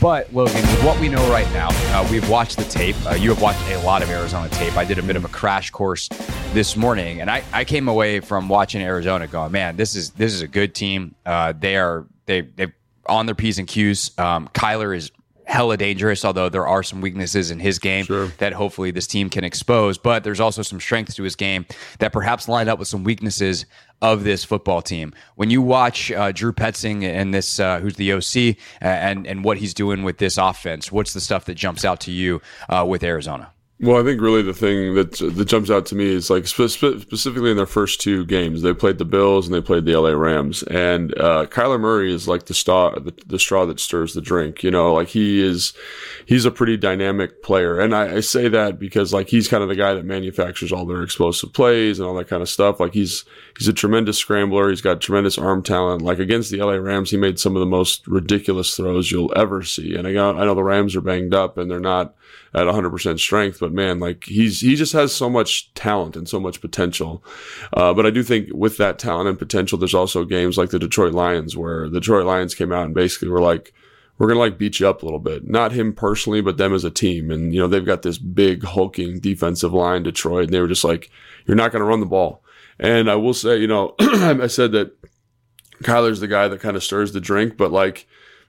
But, Logan, with what we know right now, we've watched the tape. You have watched a lot of Arizona tape. I did a bit of a crash course this morning, and I came away from watching Arizona going, man, this is a good team. They're on their P's and Q's. Kyler is hella dangerous, although there are some weaknesses in his game that hopefully this team can expose. But there's also some strengths to his game that perhaps line up with some weaknesses of this football team. When you watch Drew Petzing and this, who's the OC, and what he's doing with this offense, what's the stuff that jumps out to you with Arizona? Well, I think really the thing that jumps out to me is like specifically in their first two games, they played the Bills and they played the LA Rams, and Kyler Murray is like the straw that stirs the drink. You know, like he's a pretty dynamic player, and I say that because like he's kind of the guy that manufactures all their explosive plays and all that kind of stuff. Like he's a tremendous scrambler. He's got tremendous arm talent. Like against the LA Rams, he made some of the most ridiculous throws you'll ever see. And I know the Rams are banged up and they're not at 100% strength, but man, like he just has so much talent and so much potential. But I do think with that talent and potential, there's also games like the Detroit Lions where the Detroit Lions came out and basically were like, we're going to like beat you up a little bit. Not him personally, but them as a team. And, you know, they've got this big hulking defensive line, Detroit, and they were just like, you're not going to run the ball. And I will say, you know, I said that Kyler's the guy that kind of stirs the drink, but like,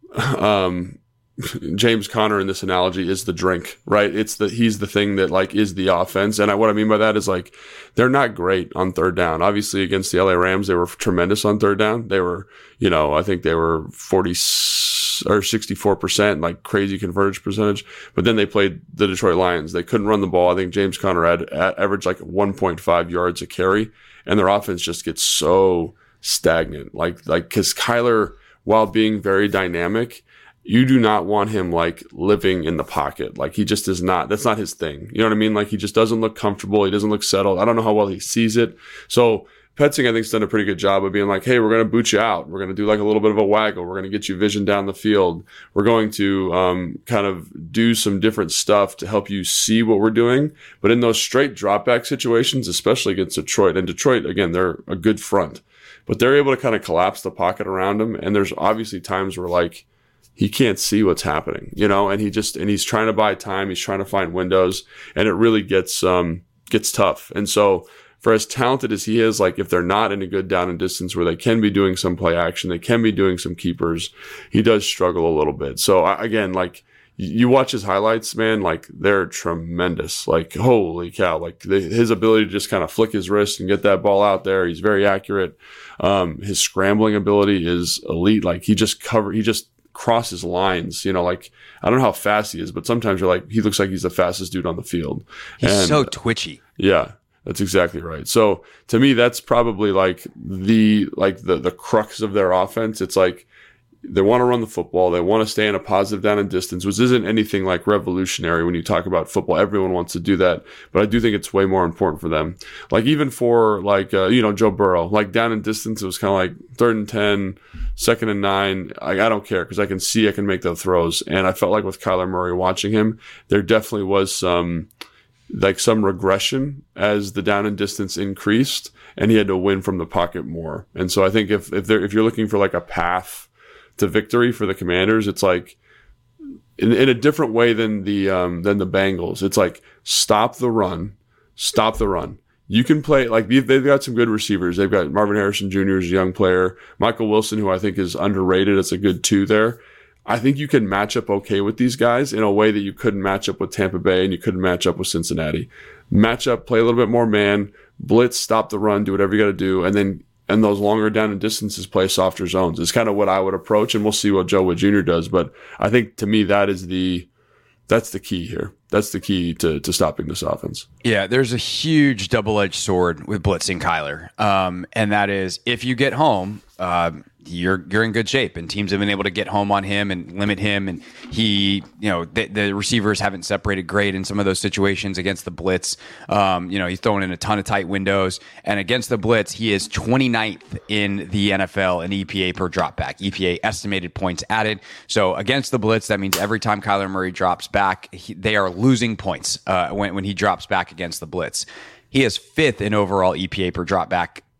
James Conner in this analogy is the drink, right? He's the thing that like is the offense. And what I mean by that is like, they're not great on third down. Obviously against the LA Rams, they were tremendous on third down. They were, you know, I think they were 40 or 64%, like crazy conversion percentage. But then they played the Detroit Lions. They couldn't run the ball. I think James Conner had averaged like 1.5 yards a carry, and their offense just gets so stagnant. Like, cause Kyler, while being very dynamic, you do not want him like living in the pocket. Like he just is not, that's not his thing. You know what I mean? Like he just doesn't look comfortable. He doesn't look settled. I don't know how well he sees it. So Petzing, I think, has done a pretty good job of being like, hey, we're going to boot you out. We're going to do like a little bit of a waggle. We're going to get you vision down the field. We're going to kind of do some different stuff to help you see what we're doing. But in those straight drop back situations, especially against Detroit, and Detroit, again, they're a good front, but they're able to kind of collapse the pocket around him. And there's obviously times where like, he can't see what's happening, you know, and he's trying to buy time. He's trying to find windows, and it really gets tough. And so for as talented as he is, like if they're not in a good down and distance where they can be doing some play action, they can be doing some keepers, he does struggle a little bit. So again, like you watch his highlights, man, like they're tremendous. Like, holy cow, like his ability to just kind of flick his wrist and get that ball out there. He's very accurate. His scrambling ability is elite. Like he just crosses lines, you know, like I don't know how fast he is, but sometimes you're like, he looks like he's the fastest dude on the field. He's so twitchy. Yeah, that's exactly right. So to me, that's probably like the crux of their offense. It's like they want to run the football. They want to stay in a positive down and distance, which isn't anything like revolutionary when you talk about football. Everyone wants to do that, but I do think it's way more important for them. Like even for like, Joe Burrow, like down and distance, it was kind of like 3rd and 10, 2nd and 9. I don't care because I can make the throws. And I felt like with Kyler Murray watching him, there definitely was some regression as the down and distance increased, and he had to win from the pocket more. And so I think if you're looking for like a path to victory for the Commanders, it's like in a different way than the Bengals. It's like stop the run. You can play like they've got some good receivers. They've got Marvin Harrison Jr. is a young player, Michael Wilson, who I think is underrated. It's a good 2 there. I think you can match up okay with these guys in a way that you couldn't match up with Tampa Bay and you couldn't match up with Cincinnati. Match up, play a little bit more man, blitz, stop the run, do whatever you got to do, and then and those longer down and distances play softer zones. It's kind of what I would approach, and we'll see what Joe Wood Jr. does. But I think to me that's the key here. That's the key to stopping this offense. Yeah, there's a huge double-edged sword with blitzing Kyler, and that is if you get home, you're in good shape, and teams have been able to get home on him and limit him. And he, the receivers haven't separated great in some of those situations against the blitz. He's throwing in a ton of tight windows, and against the blitz, he is 29th in the NFL in EPA per dropback. EPA estimated points added. So against the blitz, that means every time Kyler Murray drops back, they are losing points when he drops back against the blitz. He is 5th in overall EPA per dropback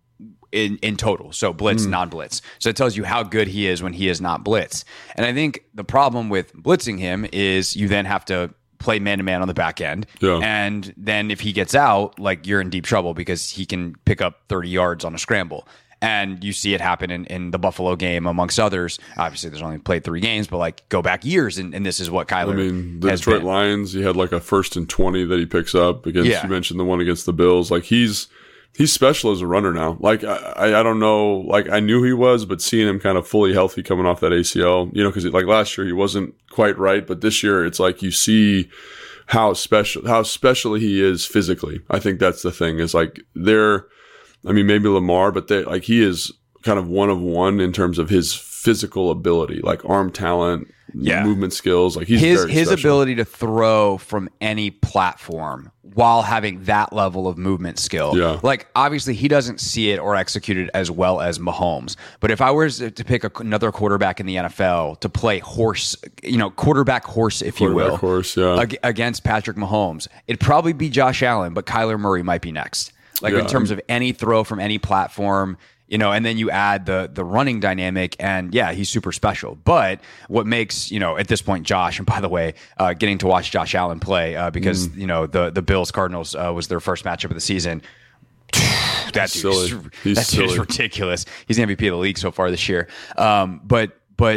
in total. So blitz, non-blitz. So it tells you how good he is when he is not blitz. And I think the problem with blitzing him is you then have to play man-to-man on the back end. Yeah. And then if he gets out, like, you're in deep trouble because he can pick up 30 yards on a scramble. And you see it happen in the Buffalo game, amongst others. Obviously, there's only played 3 games, but like go back years, and this is what Kyler. I mean, the Detroit Lions, he had like a 1st and 20 that he picks up against. You mentioned the one against the Bills. Like he's special as a runner now. Like I don't know. Like I knew he was, but seeing him kind of fully healthy coming off that ACL, because like last year he wasn't quite right, but this year it's like you see how special he is physically. I think that's the thing. Is like maybe Lamar, but he is kind of one of one in terms of his physical ability, like arm talent, movement skills. Like his ability to throw from any platform while having that level of movement skill. Yeah. Like obviously he doesn't see it or execute it as well as Mahomes. But if I was to pick another quarterback in the NFL to play quarterback horse, if you will, against Patrick Mahomes, it'd probably be Josh Allen, but Kyler Murray might be next. In terms of any throw from any platform, and then you add the running dynamic, and he's super special. But what makes, at this point, Josh, and by the way, getting to watch Josh Allen play because, the Bills Cardinals was their first matchup of the season. That dude's ridiculous. He's the MVP of the league so far this year. But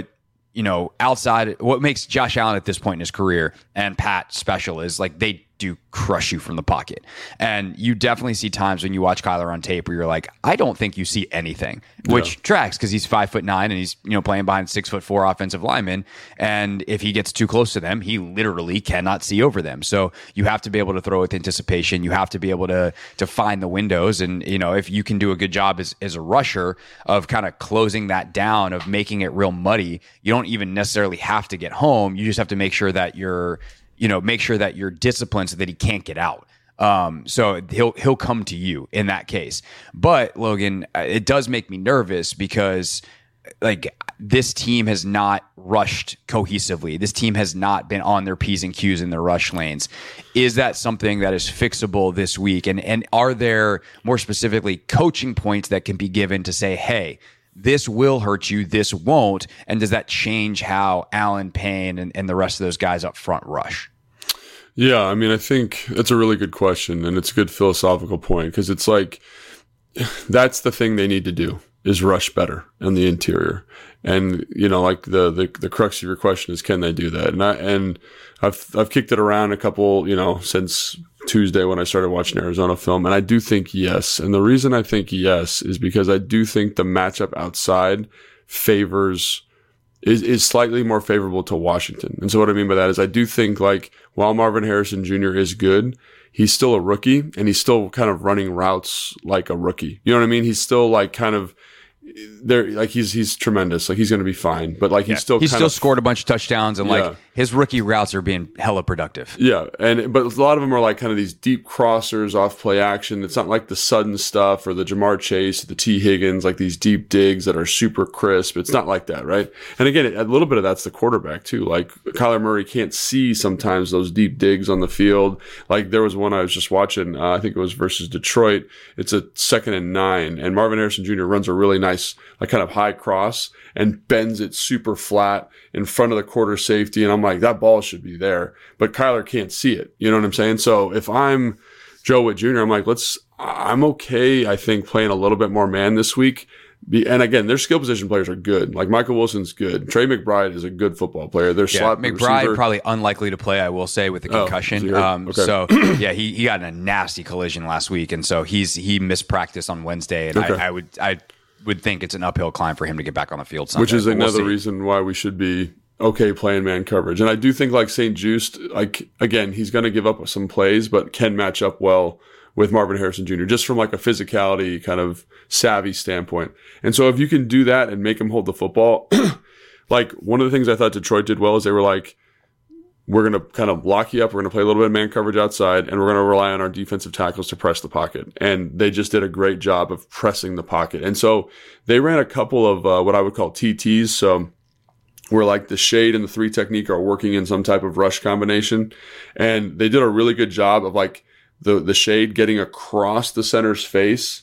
outside, what makes Josh Allen at this point in his career and Pat special is like they do crush you from the pocket. And you definitely see times when you watch Kyler on tape where you're like, I don't think you see anything, which tracks because he's 5'9" and he's, playing behind 6'4" offensive linemen. And if he gets too close to them, he literally cannot see over them. So you have to be able to throw with anticipation. You have to be able to find the windows. And, if you can do a good job as a rusher of kind of closing that down, of making it real muddy, you don't even necessarily have to get home. You just have to make sure that you're disciplined so that he can't get out. So he'll come to you in that case. But Logan, it does make me nervous because like this team has not rushed cohesively. This team has not been on their P's and Q's in their rush lanes. Is that something that is fixable this week? And are there more specifically coaching points that can be given to say, hey, this will hurt you, this won't? And does that change how Allen, Payne, and the rest of those guys up front rush? Yeah, I mean, I think that's a really good question, and it's a good philosophical point, because it's like that's the thing they need to do is rush better in the interior. And, like the crux of your question is, can they do that? And I've kicked it around a couple, since Tuesday when I started watching Arizona film, and I do think yes. And the reason I think yes is because I do think the matchup outside is slightly more favorable to Washington. And so what I mean by that is I do think like while Marvin Harrison Jr. is good, he's still a rookie and he's still kind of running routes like a rookie. You know what I mean? He's still like kind of there, like he's tremendous. Like he's going to be fine, but like he's still scored a bunch of touchdowns and like his rookie routes are being hella productive. Yeah. But a lot of them are like kind of these deep crossers off play action. It's not like the sudden stuff or the Jamar Chase, the T Higgins, like these deep digs that are super crisp. It's not like that. Right. And again, a little bit of that's the quarterback too. Like Kyler Murray can't see sometimes those deep digs on the field. Like there was one I was just watching, I think it was versus Detroit. It's a 2nd and 9 and Marvin Harrison Jr. runs a really nice, like kind of high cross and bends it super flat in front of the quarter safety. And I'm like, that ball should be there, but Kyler can't see it. You know what I'm saying? So if I'm Joe Witt Jr., I'm like, I'm okay, I think, playing a little bit more man this week. And again, their skill position players are good. Like Michael Wilson's good. Trey McBride is a good football player. Their slot McBride receiver, probably unlikely to play, I will say, with the concussion. Okay. So yeah, he got in a nasty collision last week, and so he missed practice on Wednesday. And I would think it's an uphill climb for him to get back on the field Sunday. Which is another reason why we should be okay playing man coverage. And I do think like St. Juste, like again, he's going to give up some plays, but can match up well with Marvin Harrison Jr. just from like a physicality kind of savvy standpoint. And so if you can do that and make him hold the football, like one of the things I thought Detroit did well is they were like, we're going to kind of lock you up. We're going to play a little bit of man coverage outside, and we're going to rely on our defensive tackles to press the pocket. And they just did a great job of pressing the pocket. And so they ran a couple of what I would call TTs. So where like the shade and the 3 technique are working in some type of rush combination. And they did a really good job of like the shade getting across the center's face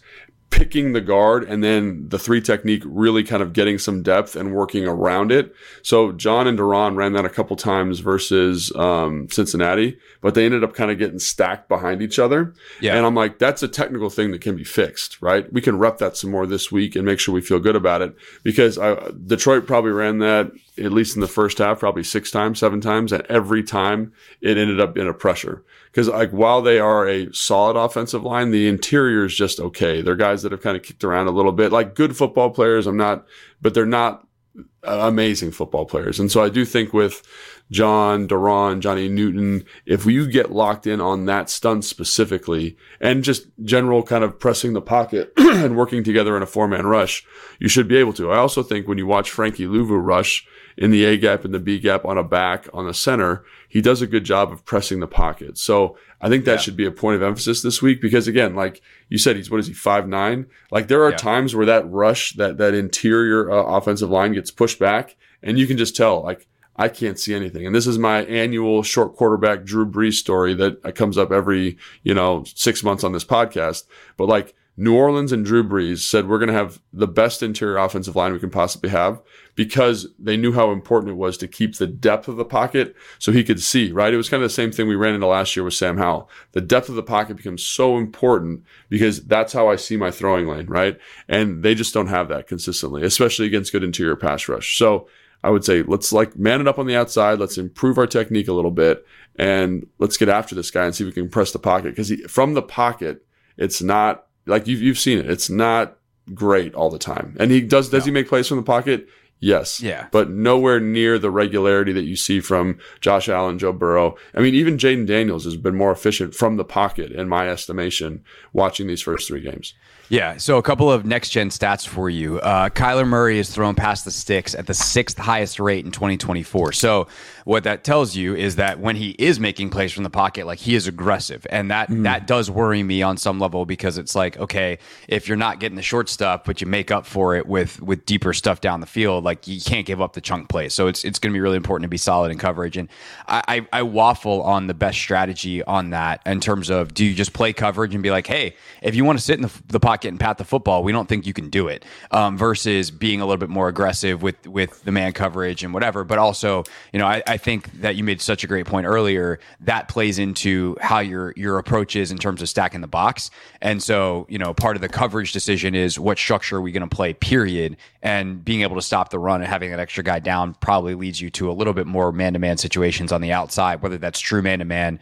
picking the guard and then the 3 technique really kind of getting some depth and working around it. So John and Duran ran that a couple times versus Cincinnati, but they ended up kind of getting stacked behind each other. Yeah. And I'm like, that's a technical thing that can be fixed, right? We can rep that some more this week and make sure we feel good about it, because Detroit probably ran that at least in the first half, probably 6 times, 7 times, and every time it ended up in a pressure. Because like while they are a solid offensive line, the interior is just okay. They're guys that have kind of kicked around a little bit, like good football players. But they're not amazing football players. And so I do think with John, Duran, Johnny Newton, if you get locked in on that stunt specifically and just general kind of pressing the pocket and working together in a 4-man rush, you should be able to. I also think when you watch Frankie Louvu rush in the A gap and the B gap on a back on the center, he does a good job of pressing the pocket. So I think that should be a point of emphasis this week, because again, like you said, he's 5'9". Like there are times where that rush, that interior offensive line gets pushed back, and you can just tell, like, I can't see anything. And this is my annual short quarterback Drew Brees story that comes up every, 6 months on this podcast. But like New Orleans and Drew Brees said, we're going to have the best interior offensive line we can possibly have, because they knew how important it was to keep the depth of the pocket so he could see, right? It was kind of the same thing we ran into last year with Sam Howell. The depth of the pocket becomes so important because that's how I see my throwing lane, right? And they just don't have that consistently, especially against good interior pass rush. So I would say let's man it up on the outside. Let's improve our technique a little bit, and let's get after this guy and see if we can press the pocket. Because from the pocket, it's not like you've seen it. It's not great all the time. And he does he make plays from the pocket? Yes. Yeah. But nowhere near the regularity that you see from Josh Allen, Joe Burrow. I mean, even Jaden Daniels has been more efficient from the pocket, in my estimation, watching these first 3 games. Yeah, so a couple of next-gen stats for you. Kyler Murray is thrown past the sticks at the 6th highest rate in 2024. So what that tells you is that when he is making plays from the pocket, like, he is aggressive. And that does worry me on some level, because it's like, okay, if you're not getting the short stuff, but you make up for it with deeper stuff down the field, like, you can't give up the chunk plays. So it's going to be really important to be solid in coverage. And I waffle on the best strategy on that in terms of, do you just play coverage and be like, hey, if you want to sit in the pocket and pat the football, we don't think you can do it, versus being a little bit more aggressive with the man coverage and whatever. But also, I think that you made such a great point earlier that plays into how your approach is in terms of stacking the box. And so, part of the coverage decision is what structure are we going to play, period. And being able to stop the run and having that extra guy down probably leads you to a little bit more man-to-man situations on the outside, whether that's true man-to-man,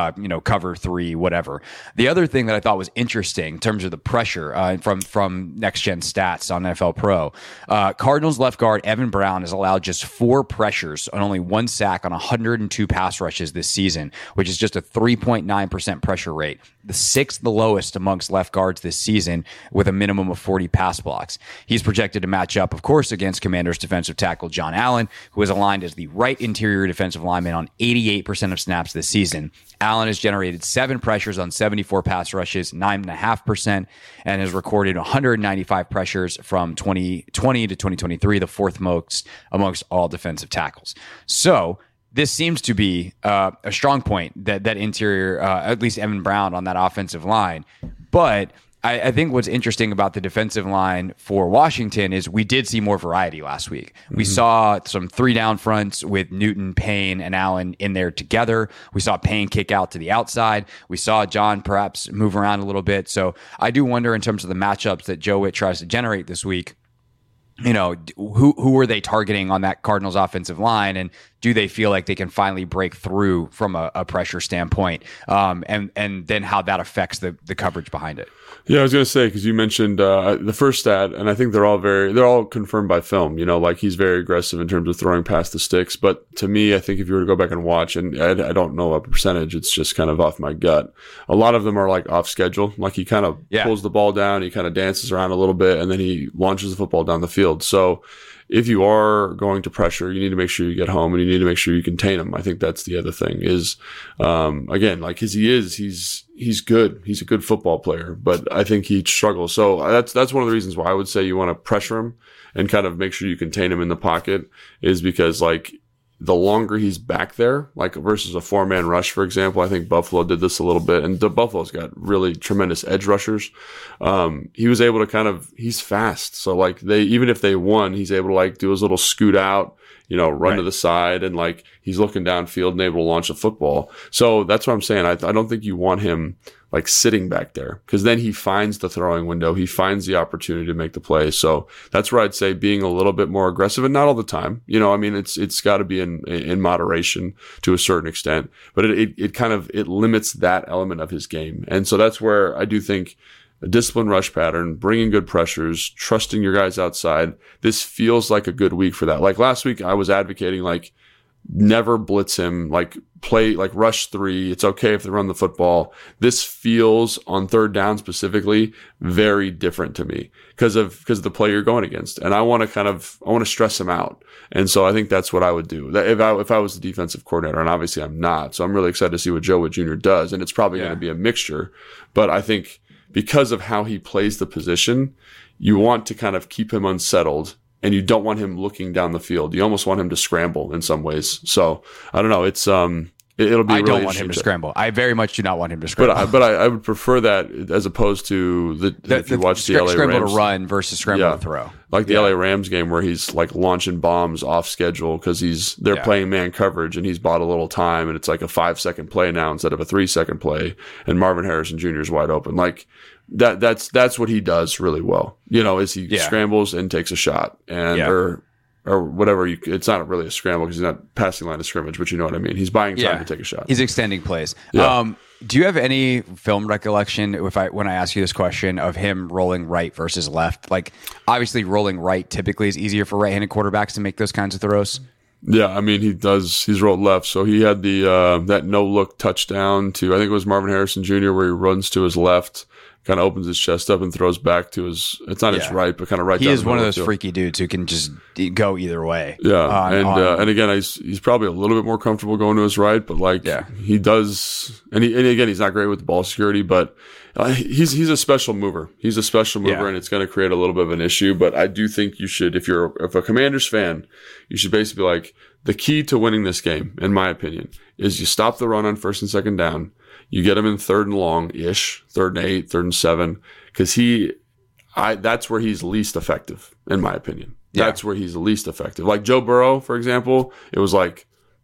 cover 3, whatever. The other thing that I thought was interesting in terms of the pressure from next-gen stats on NFL Pro, Cardinals left guard Evan Brown has allowed just 4 pressures on only 1 sack on 102 pass rushes this season, which is just a 3.9% pressure rate, the 6th lowest amongst left guards this season, with a minimum of 40 pass blocks. He's projected to match up, of course, against Commanders defensive tackle John Allen, who is aligned as the right interior defensive lineman on 88% of snaps this season. Allen has generated 7 pressures on 74 pass rushes, 9.5%, and has recorded 195 pressures from 2020 to 2023, the 4th most amongst all defensive tackles. So this seems to be a strong point, that interior, at least Evan Brown on that offensive line. But I think what's interesting about the defensive line for Washington is we did see more variety last week. We saw some 3-down fronts with Newton, Payne, and Allen in there together. We saw Payne kick out to the outside. We saw John perhaps move around a little bit. So I do wonder, in terms of the matchups that Joe Witt tries to generate this week, who are they targeting on that Cardinals offensive line, and do they feel like they can finally break through from a pressure standpoint, and then how that affects the coverage behind it? Yeah, I was going to say, because you mentioned the first stat, and I think they're all confirmed by film. Like, he's very aggressive in terms of throwing past the sticks. But to me, I think if you were to go back and watch, and I don't know a percentage, it's just kind of off my gut. A lot of them are like off schedule. Like, he kind of pulls the ball down, he kind of dances around a little bit, and then he launches the football down the field. So if you are going to pressure, you need to make sure you get home, and you need to make sure you contain him. I think that's the other thing is, again, like, as he is, he's good. He's a good football player, but I think he struggles. So that's one of the reasons why I would say you want to pressure him and kind of make sure you contain him in the pocket, is because, like, the longer he's back there, like versus a 4-man rush, for example, I think Buffalo did this a little bit, and Buffalo's got really tremendous edge rushers. He was able to he's fast. So like even if they won, he's able to like do his little scoot out, run to the side, and like he's looking downfield and able to launch a football. So that's what I'm saying. I don't think you want him like sitting back there, because then he finds the throwing window. He finds the opportunity to make the play. So that's where I'd say being a little bit more aggressive, and not all the time. It's got to be in moderation to a certain extent, but it limits that element of his game. And so that's where I do think a disciplined rush pattern, bringing good pressures, trusting your guys outside. This feels like a good week for that. Like last week, I was advocating like never blitz him, like play like rush 3. It's okay if they run the football. This feels on third down specifically very different to me because of the play you're going against, and I want to stress him out. And so I think that's what I would do if I was the defensive coordinator, and obviously I'm not. So I'm really excited to see what Joe Wood Jr. does, and it's probably going to be a mixture. But I think because of how he plays the position, you want to kind of keep him unsettled, and you don't want him looking down the field. You almost want him to scramble in some ways. So I don't know. It's it'll be. I really don't want him to scramble. I very much do not want him to scramble. But I would prefer that as opposed to if you watch the LA scramble Rams to run versus scramble to throw. Like the LA Rams game where he's like launching bombs off schedule because they're playing man coverage and he's bought a little time, and it's like a 5-second play now instead of a 3-second play, and Marvin Harrison Jr. is wide open. Like that's what he does really well. Is he scrambles and takes a shot or whatever. It's not really a scramble because he's not passing line of scrimmage, but you know what I mean. He's buying time to take a shot. He's extending plays. Yeah. Do you have any film recollection when I ask you this question of him rolling right versus left? Like obviously rolling right typically is easier for right-handed quarterbacks to make those kinds of throws. Yeah, I mean he's rolled left. So he had the that no-look touchdown to, I think it was Marvin Harrison Jr., where he runs to his left, kind of opens his chest up and throws back to his his right, but kind of right. He is one of those freaky dudes who can just go either way. Yeah, and again, he's probably a little bit more comfortable going to his right, but he does, and again, he's not great with the ball security, but he's a special mover. He's a special mover, and it's going to create a little bit of an issue. But I do think you should, if a Commanders fan, you should basically be like, the key to winning this game, in my opinion, is you stop the run on 1st and 2nd down. You get him in 3rd and long-ish, 3rd and 8, 3rd and 7, because that's where he's least effective, in my opinion. That's where he's least effective. Like Joe Burrow, for example, it was like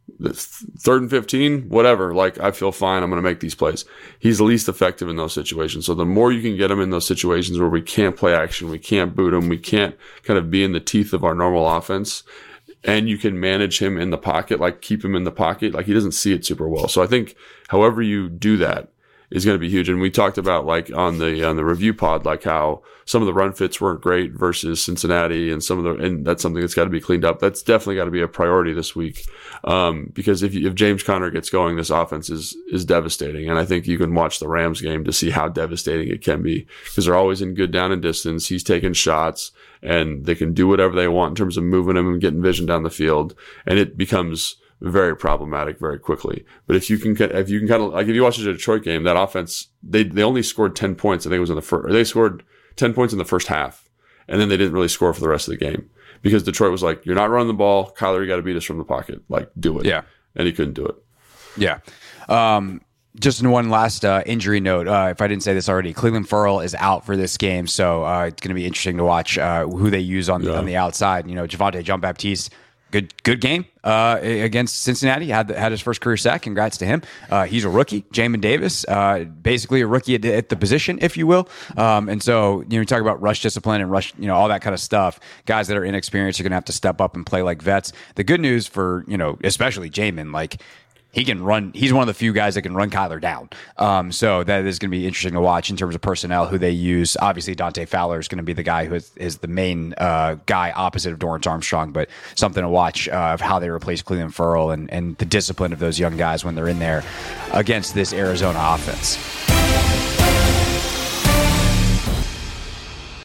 3rd and 15, whatever. Like, I feel fine. I'm going to make these plays. He's least effective in those situations. So the more you can get him in those situations where we can't play action, we can't boot him, we can't kind of be in the teeth of our normal offense, and you can manage him in the pocket, like keep him in the pocket, like he doesn't see it super well. So I think however you do that is going to be huge. And we talked about like on the review pod, like how some of the run fits weren't great versus Cincinnati, and and that's something that's got to be cleaned up. That's definitely got to be a priority this week. Because if James Conner gets going, this offense is devastating. And I think you can watch the Rams game to see how devastating it can be, because they're always in good down and distance. He's taking shots, and they can do whatever they want in terms of moving him and getting vision down the field. And it becomes very problematic very quickly. But if you can kind of, like, if you watch the Detroit game, that offense, they only scored 10 points. I think it was in the first, they scored 10 points in the first half, and then they didn't really score for the rest of the game because Detroit was like, you're not running the ball, Kyler, you got to beat us from the pocket, like, do it. And he couldn't do it. Just in one last injury note, if I didn't say this already, Cleveland Ferrell is out for this game, so it's going to be interesting to watch who they use on the outside. Javonte Jean-Baptiste, good game against Cincinnati. Had his first career sack. Congrats to him. He's a rookie. Jamin Davis, basically a rookie at the position, if you will. And so you talk about rush discipline and rush, all that kind of stuff. Guys that are inexperienced are going to have to step up and play like vets. The good news for especially Jamin, like, he can run. He's one of the few guys that can run Kyler down. So that is going to be interesting to watch in terms of personnel, who they use. Obviously, Dante Fowler is going to be the guy who is the main guy opposite of Dorrance Armstrong, but something to watch of how they replace Cleveland Ferrell and the discipline of those young guys when they're in there against this Arizona offense.